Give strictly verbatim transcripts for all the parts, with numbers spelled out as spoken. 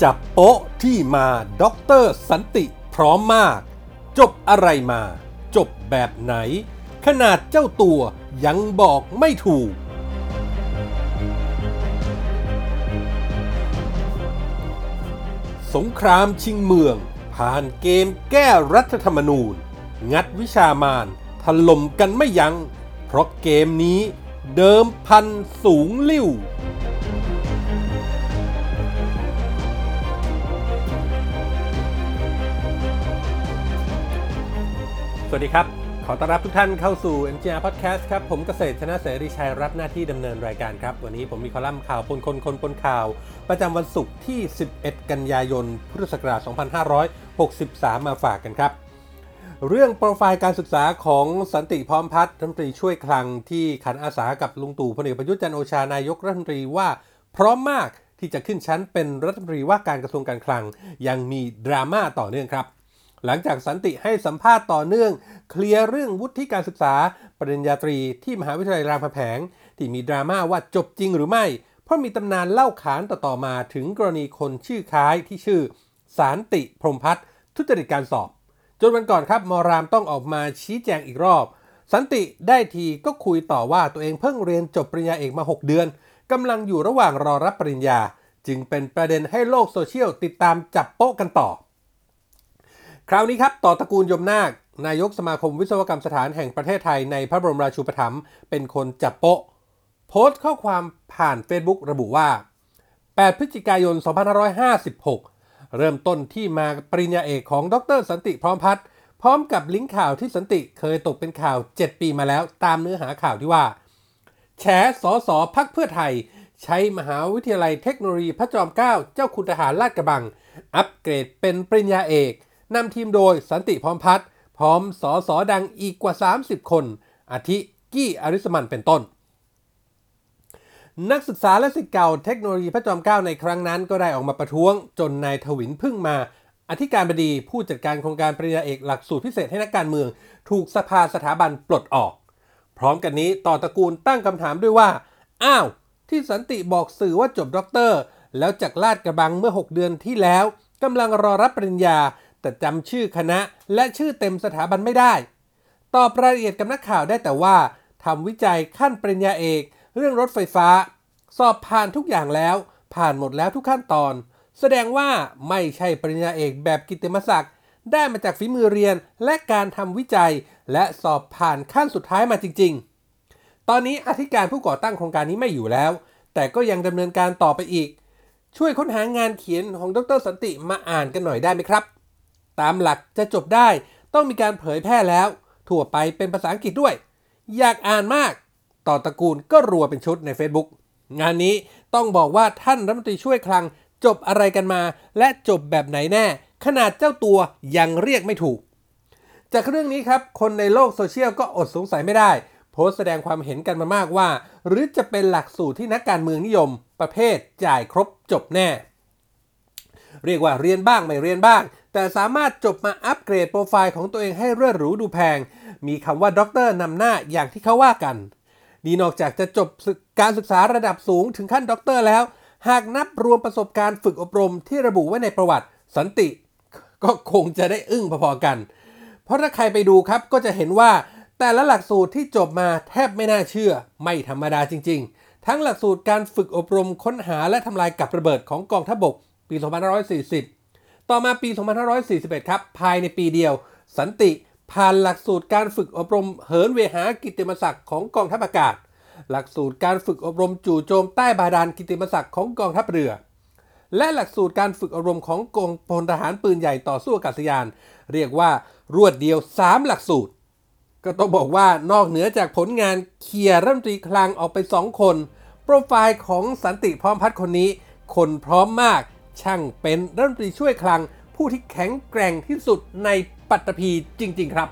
จับโป๊ะที่มาด็อกเตอร์สันติพร้อมมากจบอะไรมาจบแบบไหนขนาดเจ้าตัวยังบอกไม่ถูกสงครามชิงเมืองผ่านเกมแก้รัฐธรรมนูญงัดวิชามารถล่มกันไม่ยั้งเพราะเกมนี้เดิมพันสูงลิ่วสวัสดีครับขอต้อนรับทุกท่านเข้าสู่ เอ็ม จี อาร์ Podcast ครับผมเกษตรชนะเสรีชัยรับหน้าที่ดำเนินรายการครับวันนี้ผมมีคอลัมน์ข่าวปนคนคนปนข่าวประจำวันศุกร์ที่สิบเอ็ดกันยายนพุทธศักราชสองพันห้าร้อยหกสิบสามมาฝากกันครับเรื่องโปรไฟล์การศึกษาของสันติพร้อมพัฒน์รัฐมนตรีช่วยคลังที่ขันอาสากับลุงตู่พลเอกประยุทธ์จันทร์โอชานายกรัฐมนตรีว่าพร้อมมากที่จะขึ้นชั้นเป็นรัฐมนตรีว่าการกระทรวงการคลังยังมีดราม่าต่อเนื่องครับหลังจากสันติให้สัมภาษณ์ต่อเนื่องเคลียร์เรื่องวุฒิการศึกษาปริญญาตรีที่มหาวิทยาลัยรามคำแหงที่มีดราม่าว่าจบจริงหรือไม่เพราะมีตำนานเล่าขานต่อๆมาถึงกรณีคนชื่อคล้ายที่ชื่อสันติพรหมพัฒน์ทุจริตการสอบจนวันก่อนครับมรามต้องออกมาชี้แจงอีกรอบสันติได้ทีก็คุยต่อว่าตัวเองเพิ่งเรียนจบปริญญาเอกมาหกเดือนกำลังอยู่ระหว่างรอรับปริญญาจึงเป็นประเด็นให้โลกโซเชียลติดตามจับโป๊ะกันต่อคราวนี้ครับต่อตระกูลยมนาคนายกสมาคมวิศวกรรมสถานแห่งประเทศไทยในพระบรมราชูปถัมภ์เป็นคนจับโป๊ะโพสต์ข้อความผ่าน Facebook ระบุว่าแปดพฤศจิกายนสองพันห้าร้อยห้าสิบหกเริ่มต้นที่มาปริญญาเอกของดรสันติพร้อมพัฒน์พร้อมกับลิงก์ข่าวที่สันติเคยตกเป็นข่าวเจ็ดปีมาแล้วตามเนื้อหาข่าวที่ว่าแฉสสพรรคเพื่อไทยใช้มหาวิทยาลัยเทคโนโลยีพระจอมเกล้าเจ้าคุณทหารลาดกระบังอัปเกรดเป็นปริญญาเอกนำทีมโดยสันติพร้อมพัฒน์พร้อมสสดังอีกกว่าสามสิบคนอาทิกี้อริสมันเป็นต้นนักศึกษาและศิษย์เก่าเทคโนโลยีพระจอมเกล้าในครั้งนั้นก็ได้ออกมาประท้วงจนนายถวินพึ่งมาอธิการบดีผู้จัดการโครงการปริญญาเอกหลักสูตรพิเศษให้นักการเมืองถูกสภาสถาบันปลดออกพร้อมกันนี้ต่อตระกูลตั้งคำถามด้วยว่าอ้าวที่สันติบอกสื่อว่าจบด็อกเตอร์แล้วจากลาดกระบังเมื่อหกเดือนที่แล้วกำลังรอรับปริญญาแต่จำชื่อคณะและชื่อเต็มสถาบันไม่ได้ตอบรายละเอียดกับนักข่าวได้แต่ว่าทำวิจัยขั้นปริญญาเอกเรื่องรถไฟฟ้าสอบผ่านทุกอย่างแล้วผ่านหมดแล้วทุกขั้นตอนแสดงว่าไม่ใช่ปริญญาเอกแบบกิตติมศักดิ์ได้มาจากฝีมือเรียนและการทำวิจัยและสอบผ่านขั้นสุดท้ายมาจริงๆตอนนี้อธิการผู้ก่อตั้งโครงการนี้ไม่อยู่แล้วแต่ก็ยังดำเนินการต่อไปอีกช่วยค้นหางานเขียนของดรสันติมาอ่านกันหน่อยได้ไหมครับตามหลักจะจบได้ต้องมีการเผยแพร่แล้วทั่วไปเป็นภาษาอังกฤษด้วยอยากอ่านมากต่อตระกูลก็รัวเป็นชุดใน Facebook งานนี้ต้องบอกว่าท่านรัฐมนตรีช่วยคลังจบอะไรกันมาและจบแบบไหนแน่ขนาดเจ้าตัวยังเรียกไม่ถูกจากเรื่องนี้ครับคนในโลกโซเชียลก็อดสงสัยไม่ได้โพสต์แสดงความเห็นกันมามากว่าหรือจะเป็นหลักสูตรที่นักการเมืองนิยมประเภทจ่ายครบจบแน่เรียกว่าเรียนบ้างไม่เรียนบ้างแต่สามารถจบมาอัปเกรดโปรไฟล์ของตัวเองให้เลิศหรูดูแพงมีคำว่าด็อกเตอร์นำหน้าอย่างที่เขาว่ากันนี่นอกจากจะจบการศึกษาระดับสูงถึงขั้นด็อกเตอร์แล้วหากนับรวมประสบการณ์ฝึกอบรมที่ระบุไว้ในประวัติสันติก็คงจะได้อึ้งพอๆกันเพราะถ้าใครไปดูครับก็จะเห็นว่าแต่ละหลักสูตรที่จบมาแทบไม่น่าเชื่อไม่ธรรมดาจริงๆทั้งหลักสูตรการฝึกอบรมค้นหาและทำลายกับระเบิดของกองทัพบกปีสองพันห้าร้อยสี่สิบต่อมาปีสองพันห้าร้อยสี่สิบเอ็ดครับภายในปีเดียวสันติผ่านหลักสูตรการฝึกอบรมเหินเวหากิตติมศักดิ์ของกองทัพอากาศหลักสูตรการฝึกอบรมจู่โจมใต้บาดาลกิตติมศักดิ์ของกองทัพเรือและหลักสูตรการฝึกอบรมของกองพลทหารปืนใหญ่ต่อสู้อากาศยานเรียกว่ารวดเดียวสามหลักสูตรก็ต้องบอกว่านอกเหนือจากผลงานเคลียร์รัฐมนตรีคลังออกไปสองคนโปรไฟล์ของสันติพร้อมพัฒน์คนนี้คนพร้อมมากช่างเป็นรัฐมนตรีช่วยคลังผู้ที่แข็งแกร่งที่สุดในปัตตภีจริงๆครับ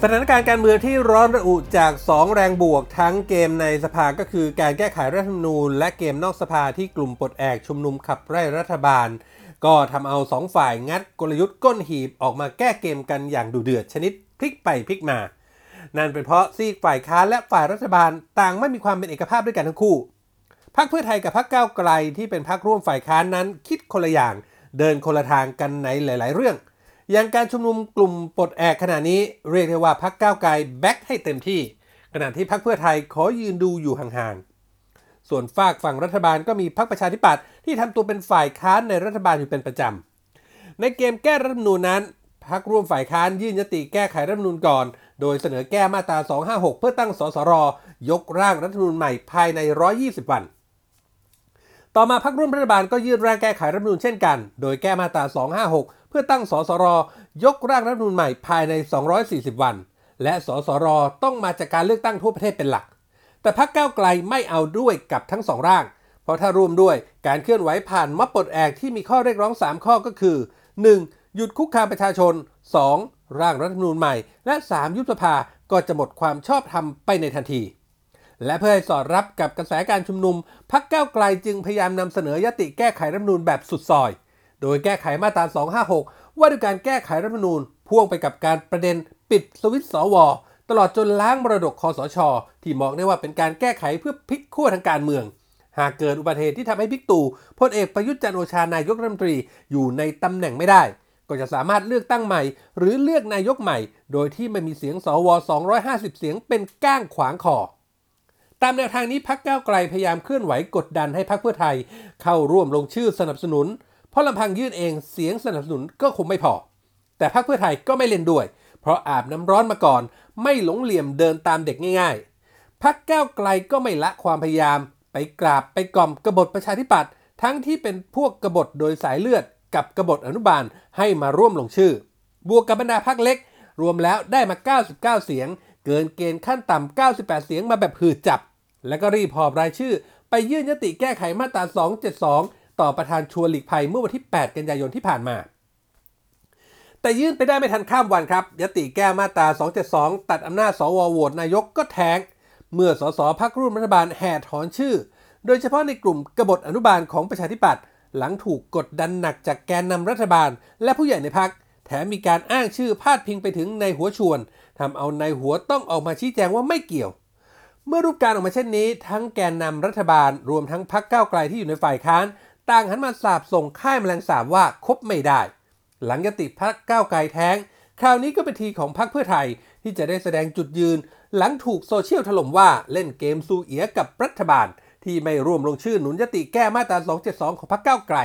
สถานการณ์การเมืองที่ร้อนระอุจากสองแรงบวกทั้งเกมในสภาก็คือการแก้ไขรัฐธรรมนูญและเกมนอกสภาที่กลุ่มปลดแอกชุมนุมขับไล่รัฐบาลก็ทำเอาสองฝ่ายงัดกลยุทธ์ก้นหีบออกมาแก้เกมกันอย่างดุเดือดชนิดพลิกไปพลิกมานั่นเป็นเพราะซีกฝ่ายค้านและฝ่ายรัฐบาลต่างไม่มีความเป็นเอกภาพด้วยกันทั้งคู่พรรคเพื่อไทยกับพรรคก้าวไกลที่เป็นพรรคร่วมฝ่ายค้านนั้นคิดคนละอย่างเดินคนละทางกันในหลายๆเรื่องอย่างการชุมนุมกลุ่มปลดแอกขณะนี้เรียกได้ว่าพรรคก้าวไกลแบ็คให้เต็มที่ขณะที่พรรคเพื่อไทยขอยืนดูอยู่ห่างๆส่วนฝากฝั่งรัฐบาลก็มีพรรคประชาธิปัตย์ที่ทำตัวเป็นฝ่ายค้านในรัฐบาลอยู่เป็นประจำในเกมแก้รัฐธรรมนูญนั้นพรรคร่วมฝ่ายค้านยื่นยติแก้ไขรัฐธรรมนูญก่อนโดยเสนอแก้มาตราสองห้าหกเพื่อตั้งสสรยกร่างรัฐธรรมนูญใหม่ภายในหนึ่งร้อยยี่สิบวันต่อมาพรรคร่วมรัฐบาลก็ยื่นร่างแก้ไขรัฐธรรมนูญเช่นกันโดยแก้มาตราสองห้าหกเพื่อตั้งสสรยกร่างรัฐธรรมนูญใหม่ภายในสองร้อยสี่สิบวันและสสรต้องมาจากการเลือกตั้งทั่วประเทศเป็นหลักแต่พรรคก้าวไกลไม่เอาด้วยกับทั้งสองร่างเพราะถ้าร่วมด้วยการเคลื่อนไหวผ่านม็อบปลดแอกที่มีข้อเรียกร้องสามข้อก็คือ หนึ่ง หยุดคุกคามประชาชน สอง ร่างรัฐธรรมนูญใหม่และสามยุบสภาก็จะหมดความชอบธรรมไปในทันทีและเพื่อให้สอดรับกับกระแสการชุมนุมพรรคก้าวไกลจึงพยายามนำเสนอยติแก้ไขรัฐธรรมนูญแบบสุดซอยโดยแก้ไขมาตราสองห้าหกว่าด้วยการแก้ไขรัฐธรรมนูญพ่วงไปกับการประเด็นปิดสวิตช์สวตลอดจนล้างมรดกคสช.ที่มองได้ว่าเป็นการแก้ไขเพื่อพลิกขั้วทางการเมืองหากเกิดอุบัติเหตุที่ทำให้บิ๊กตู่พลเอกประยุทธ์จันทร์โอชานายกรัฐมนตรีอยู่ในตำแหน่งไม่ได้ก็จะสามารถเลือกตั้งใหม่หรือเลือกนายกใหม่โดยที่ไม่มีเสียงสวสองร้อยห้าสิบเสียงเป็นก้างขวางคอตามแนวทางนี้พรรคก้าวไกลพยายามเคลื่อนไหวกดดันให้พรรคเพื่อไทยเข้าร่วมลงชื่อสนับสนุนเพราะลำพังยื่นเองเสียงสนับสนุนก็คงไม่พอแต่พรรคเพื่อไทยก็ไม่เล่นด้วยเพราะอาบน้ำร้อนมาก่อนไม่หลงเหลี่ยมเดินตามเด็กง่ายๆพรรคก้าวไกลก็ไม่ละความพยายามไปกราบไปกล่อมกบฏประชาธิปัตย์ทั้งที่เป็นพวกกบฏโดยสายเลือดกับกบฏอนุบาลให้มาร่วมลงชื่อบวกกับบรรดาพรรคเล็กรวมแล้วได้มาเก้าสิบเก้าเสียงเกินเกณฑ์ขั้นต่ำเก้าสิบแปดเสียงมาแบบหืดจับแล้วก็รีบหอบรายชื่อไปยื่นยติแก้ไขมาตราสองเจ็ดสองต่อประธานชวนหลีกภัยเมื่อวันที่แปดกันยายนที่ผ่านมาแต่ยื่นไปได้ไม่ทันข้ามวันครับยติแก้มาตราสองเจ็ดสองตัดอำนาจสวโหวตนายกก็แท้งเมื่อสสพรรคร่วมรัฐบาลแห่ถอนชื่อโดยเฉพาะในกลุ่มกบฏอนุบาลของประชาธิปัตย์หลังถูกกดดันหนักจากแกนนำรัฐบาลและผู้ใหญ่ในพรรคแถมมีการอ้างชื่อพาดพิงไปถึงนายหัวชวนทำเอานายหัวต้องออกมาชี้แจงว่าไม่เกี่ยวเมื่อรูปการออกมาเช่นนี้ทั้งแกนนำรัฐบาลรวมทั้งพรรคก้าวไกลที่อยู่ในฝ่ายค้านต่างหันมาสาบส่งค่ายแมลงสาบว่าคบไม่ได้หลังยติพรรคก้าวไกลแท้งคราวนี้ก็เป็นทีของพรรคเพื่อไทยที่จะได้แสดงจุดยืนหลังถูกโซเชียลถล่มว่าเล่นเกมซูเอียกับรัฐบาลที่ไม่ร่วมลงชื่อหนุนยติแก้มาตราสองเจ็ดสองของพรรคก้าวไกล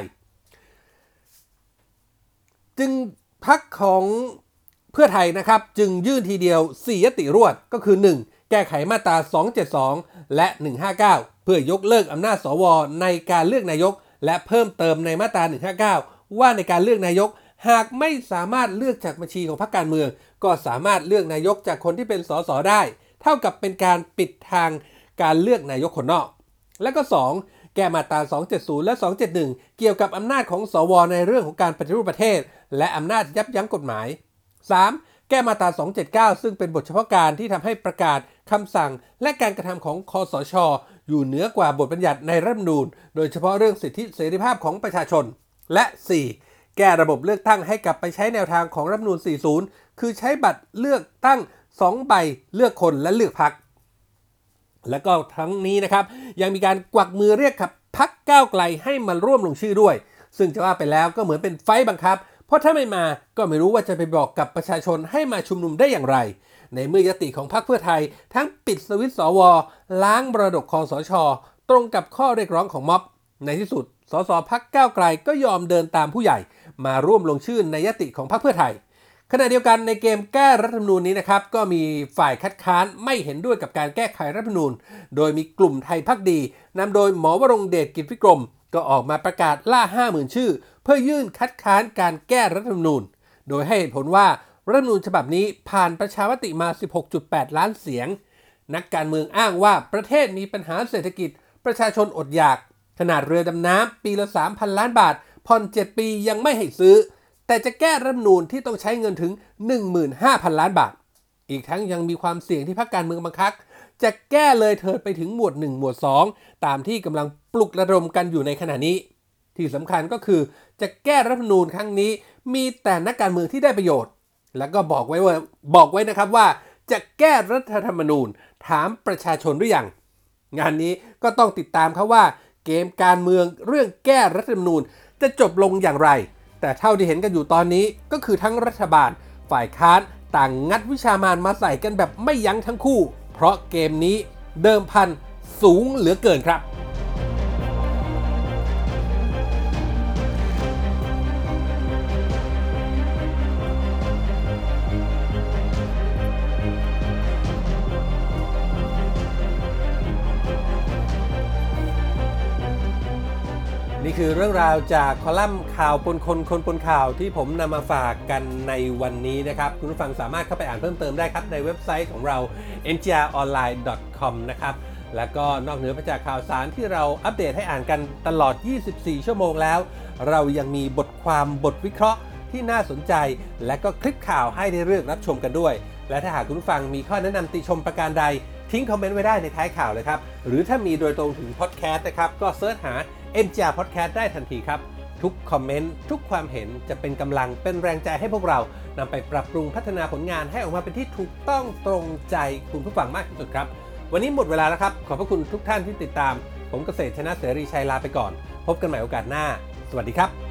จึงพรรคของเพื่อไทยนะครับจึงยื่นทีเดียวสี่ยติรวดก็คือหนึ่งแก้ไขมาตราสองเจ็ดสองและหนึ่งห้าเก้าเพื่อยกเลิกอำนาจสวในการเลือกนายกและเพิ่มเติมในมาตราหนึ่งห้าเก้าว่าในการเลือกนายกหากไม่สามารถเลือกจากบัญชีของพรรคการเมืองก็สามารถเลือกนายกจากคนที่เป็นสสได้เท่ากับเป็นการปิดทางการเลือกนายกคนนอกและก็สองแก้มาตราสองเจ็ดศูนย์และสองเจ็ดหนึ่งเกี่ยวกับอำนาจของสวในเรื่องของการปฏิรูปประเทศและอำนาจยับยั้งกฎหมาย สาม. แก้มาตราสองเจ็ดเก้าซึ่งเป็นบทเฉพาะการที่ทำให้ประกาศคำสั่งและการกระทำของคสช.อยู่เหนือกว่าบทบัญญัติในรัฐธรรมนูญโดยเฉพาะเรื่องสิทธิเสรีภาพของประชาชนและ สี่. แก้ระบบเลือกตั้งให้กลับไปใช้แนวทางของรัฐธรรมนูญสี่สิบคือใช้บัตรเลือกตั้งสองใบเลือกคนและเลือกพรรคและก็ทั้งนี้นะครับยังมีการกวักมือเรียกขับพรรคก้าวไกลให้มาร่วมลงชื่อด้วยซึ่งจะว่าไปแล้วก็เหมือนเป็นไฟบังคับเพราะถ้าไม่มาก็ไม่รู้ว่าจะไปบอกกับประชาชนให้มาชุมนุมได้อย่างไรในเมื่อยติของพรรคเพื่อไทยทั้งปิดสวิตช์สวล้างมรดกคสช.ตรงกับข้อเรียกร้องของม็อบในที่สุดสสพรรคก้าวไกลก็ยอมเดินตามผู้ใหญ่มาร่วมลงชื่อในยติของพรรคเพื่อไทยขณะเดียวกันในเกมแก้รัฐธรรมนูญนี้นะครับก็มีฝ่ายคัดค้านไม่เห็นด้วยกับการแก้ไขรัฐธรรมนูญโดยมีกลุ่มไทยภักดีนำโดยหมอวรงค์เดชกิจวิกรมก็ออกมาประกาศล่า ห้าหมื่น ชื่อเพื่อยื่นคัดค้านการแก้รัฐธรรมนูญโดยให้เหตุผลว่ารัฐธรรมนูญฉบับนี้ผ่านประชามติมา สิบหกจุดแปด ล้านเสียงนักการเมืองอ้างว่าประเทศมีปัญหาเศรษฐกิจประชาชนอดอยากขนาดเรือดำน้ำปีละ สามพัน ล้านบาทผ่อนเจ็ดปียังไม่ให้ซื้อแต่จะแก้รัฐธรรมนูญที่ต้องใช้เงินถึง หนึ่งหมื่นห้าพัน ล้านบาทอีกทั้งยังมีความเสี่ยงที่พรรคการเมืองบางพรรคจะแก้เลยเถิดไปถึงหมวดหนึ่งหมวดสองตามที่กำลังปลุกระดมกันอยู่ในขณะนี้ที่สำคัญก็คือจะแก้รัฐธรรมนูญครั้งนี้มีแต่นักการเมืองที่ได้ประโยชน์แล้วก็บอกไว้ว่าบอกไว้นะครับว่าจะแก้รัฐธรรมนูญถามประชาชนหรือยังงานนี้ก็ต้องติดตามครับว่าเกมการเมืองเรื่องแก้รัฐธรรมนูญจะจบลงอย่างไรแต่เท่าที่เห็นกันอยู่ตอนนี้ก็คือทั้งรัฐบาลฝ่ายค้านต่างงัดวิชามารมาใส่กันแบบไม่ยั้งทั้งคู่เพราะเกมนี้เดิมพันสูงเหลือเกินครับนี่คือเรื่องราวจากคอลัมน์ข่าวปนคนคนปนข่าวที่ผมนำมาฝากกันในวันนี้นะครับคุณผู้ฟังสามารถเข้าไปอ่านเพิ่มเติมได้ครับในเว็บไซต์ของเรา เอ็น จี อาร์ ออนไลน์ ดอท คอม นะครับแล้วก็นอกเหนือไปจากข่าวสารที่เราอัปเดตให้อ่านกันตลอดยี่สิบสี่ชั่วโมงแล้วเรายังมีบทความบทวิเคราะห์ที่น่าสนใจและก็คลิปข่าวให้ได้เลือกรับชมกันด้วยและถ้าหากคุณผู้ฟังมีข้อแนะนำติชมประการใดทิ้งคอมเมนต์ไว้ได้ในท้ายข่าวเลยครับหรือถ้ามีโดยตรงถึงพอดแคสต์นะครับก็เสิร์ชหา เอ็น จี อาร์ Podcast ได้ทันทีครับทุกคอมเมนต์ทุกความเห็นจะเป็นกำลังเป็นแรงใจให้พวกเรานำไปปรับปรุงพัฒนาผลงานให้ออกมาเป็นที่ถูกต้องตรงใจคุณผู้ฟังมากที่สุดครับวันนี้หมดเวลาแล้วครับขอบพระคุณทุกท่านที่ติดตามผมเกษตรชนะเสรีชัยลาไปก่อนพบกันใหม่โอกาสหน้าสวัสดีครับ